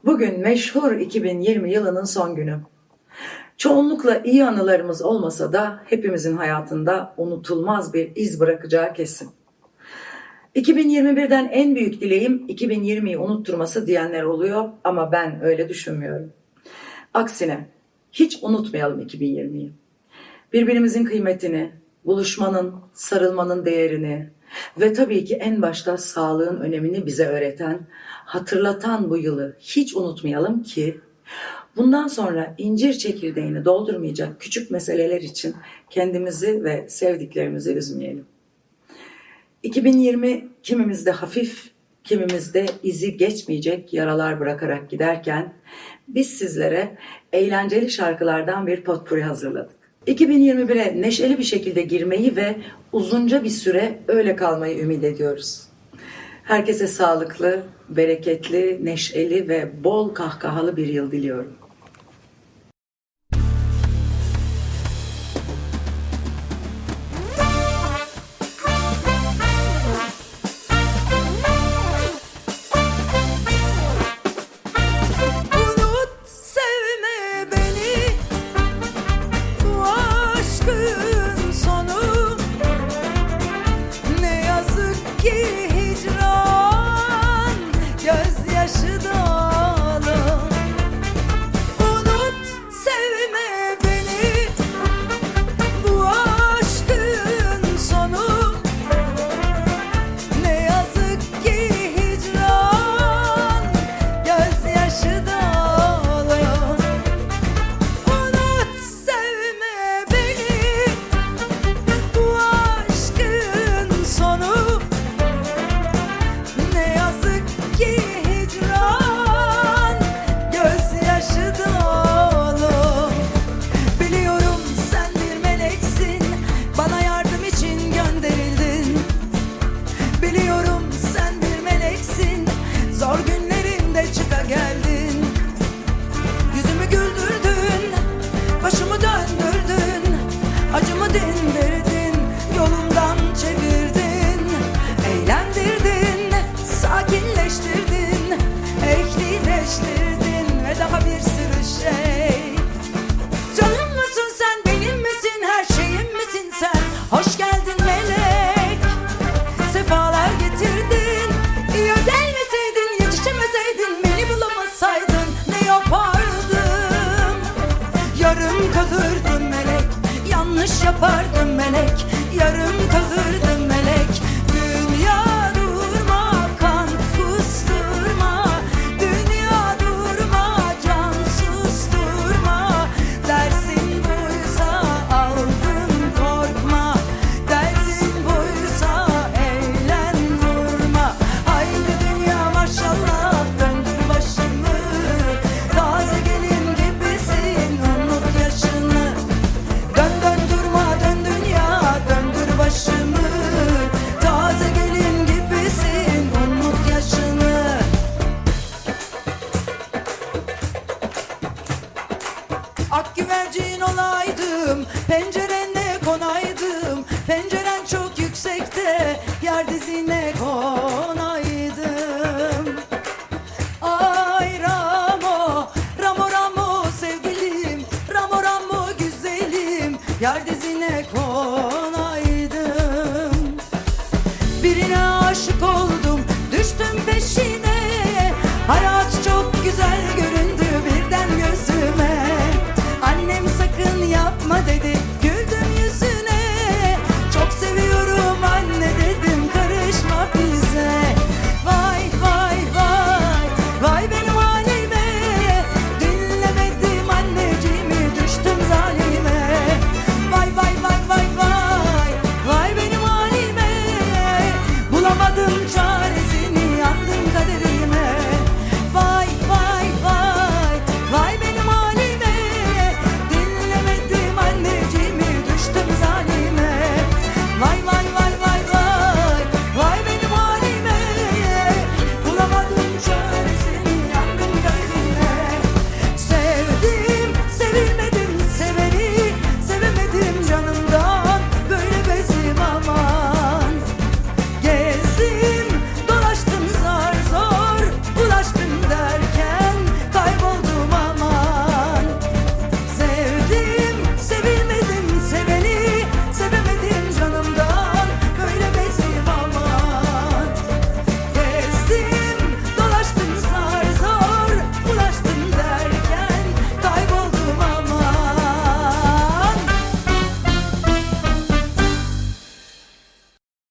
Bugün meşhur 2020 yılının son günü. Çoğunlukla iyi anılarımız olmasa da hepimizin hayatında unutulmaz bir iz bırakacağı kesin. 2021'den en büyük dileğim 2020'yi unutturması diyenler oluyor ama ben öyle düşünmüyorum. Aksine hiç unutmayalım 2020'yi. Birbirimizin kıymetini, buluşmanın, sarılmanın değerini ve tabii ki en başta sağlığın önemini bize öğreten, hatırlatan bu yılı hiç unutmayalım ki bundan sonra incir çekirdeğini doldurmayacak küçük meseleler için kendimizi ve sevdiklerimizi üzmeyelim. 2020 kimimizde hafif, kimimizde izi geçmeyecek yaralar bırakarak giderken biz sizlere eğlenceli şarkılardan bir potpurri hazırladık. 2021'e neşeli bir şekilde girmeyi ve uzunca bir süre öyle kalmayı ümit ediyoruz. Herkese sağlıklı, bereketli, neşeli ve bol kahkahalı bir yıl diliyorum. Yapardım melek, yarım kalırdım melek. Dünya durma, kan kusturma. Dünya durma, can susturma. Dersin buysa aldın korkma. Derdin buysa eğlen durma. Haydi dünya maşallah döndür başını. Taze gelin gibisin unut yaşını. Dön dön durma dön dünya döndür başımı. Taze gelin gibisin unut yaşını. Ak güvercin olaydım, pencerene konaydım. Penceren çok yüksekte, yer dizine konaydım. Ay Ramo, Ramo Ramo sevgilim, Ramo Ramo güzelim, yer dizine konaydım. Birine aşık oldum, düştüm peşine. Hayat çok güzel